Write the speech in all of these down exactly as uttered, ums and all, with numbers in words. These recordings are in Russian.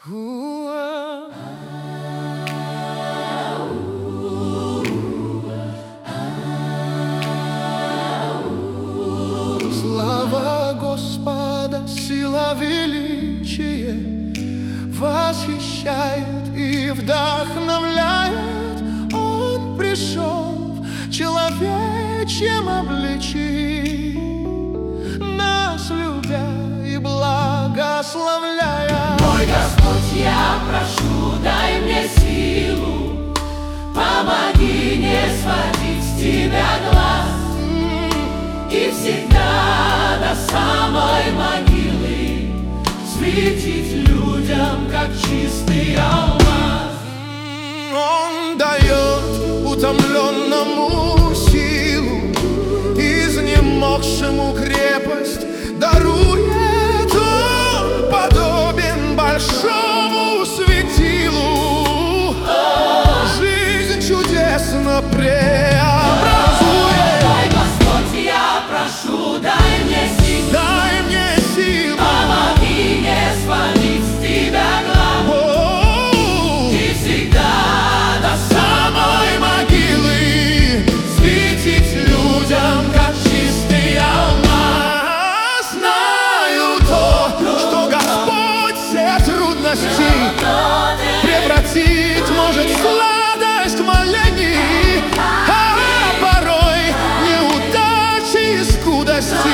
Слава Господа, сила, величие восхищает и вдохновляет. Он пришел в человечьем обличии, нас любя и благословляя. Мой Господь, я прошу, дай мне силу, помоги не сводить с Тебя глаз, и всегда до самой могилы светить людям, как чистый алмаз. Он дает утомленному силу, изнемогшему крепость дарует. Он подобен большому светилу, жизнь чудесно преобразует. Мой Господь, я прошу, дай мне силу, Дай мне силу, помоги не сводить с Тебя глаз, О, и всегда до самой могилы светить людям, как чистый алмаз. знаю то, что Господь все трудности превратит, может, в сладость молений, а порой неудачи и скудости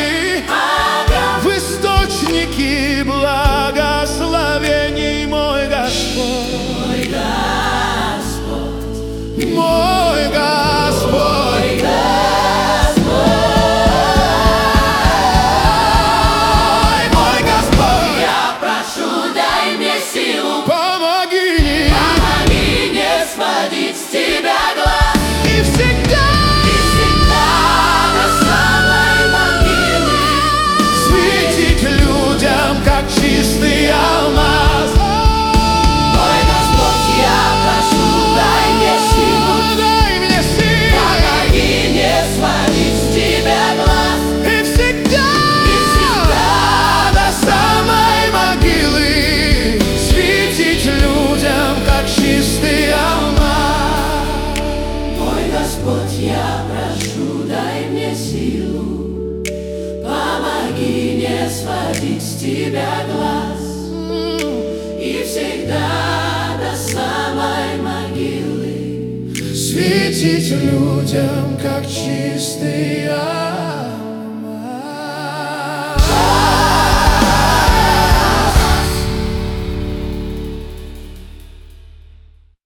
в источники благословений. Мой Господь, мой Господь, мой Господь, Я прошу, дай мне силу, помоги помоги не сводить с Тебя глаз, и всегда и всегда до самой могилы светить людям, как чистый алмаз. Мой Господь, я прошу, дай мне силу, Дай мне силы помоги не сводить с Тебя глаз, и всегда, и всегда до самой могилы светить людям, как чистый алмаз. Мой Господь, я прошу, дай мне силу, помоги не сводить с Тебя глаз, и всегда до самой могилы Светить людям, как чистый алмаз.